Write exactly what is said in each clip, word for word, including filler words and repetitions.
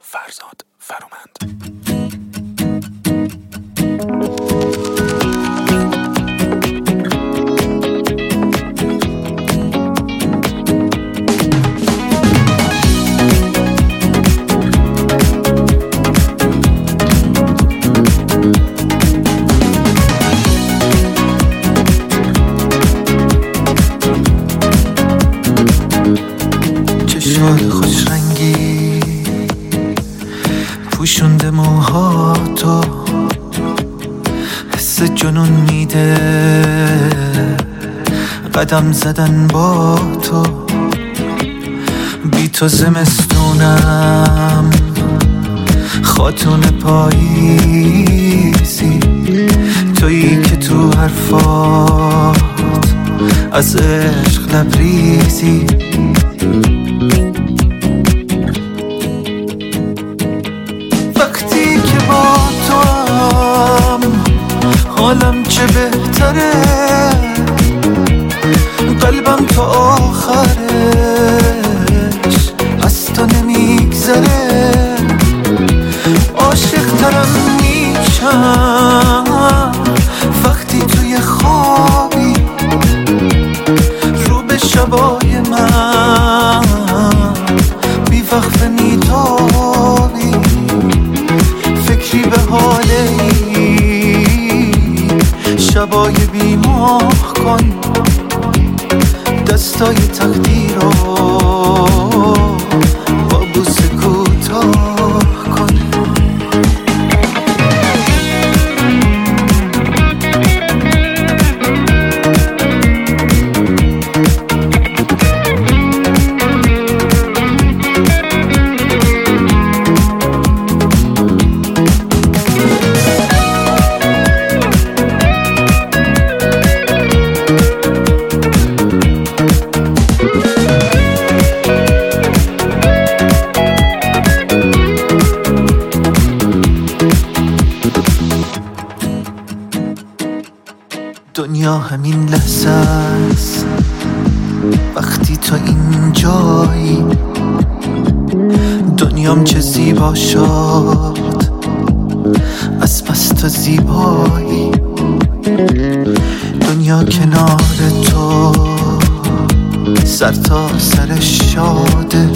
فرزاد فرومند. چشات خوش رنگی پوشونده موهاتو، حس جنون میده قدم زدن با تو. بی تو زمستونم خاتون پاییزی، تویی که تو حرفات از عشق لبریزی. وقتی که با تو هم حالم چه بهتره، قلبم تا آخرش از تو نمیگذره. عاشق ترم میشم وقتی توی خوابی، رو به شبای من بی وقفه میتابی. فکری به حاله ای شبای بی ماه کن، دستای تقدیر رو با بوسه کوتاه کن. دنیا همین لحظه است وقتی تو اینجایی. دنیام چه زیبا شد از پس تو زیبایی. دنیا کنار تو سر تا سرش شاده،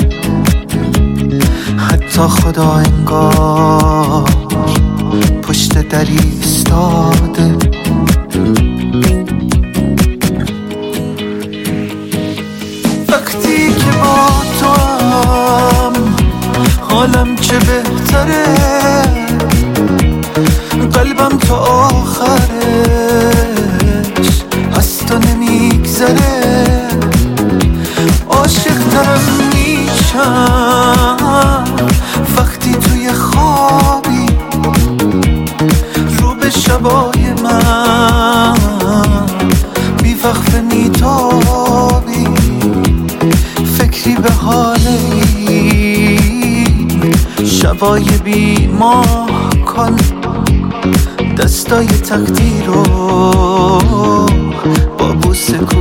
حتی خدا انگار پشت دری ایستاده. وقتی که با تو هم حالم چه بهتره، قلبم تا آخرش از تو نمیگذره. عاشق ترم میشم وقتی توی خوابی، رو به شبای من بی وقفه میتابی. فکری به حاله ای شبای بی ماه کن، دستای تقدیر رو با بوسه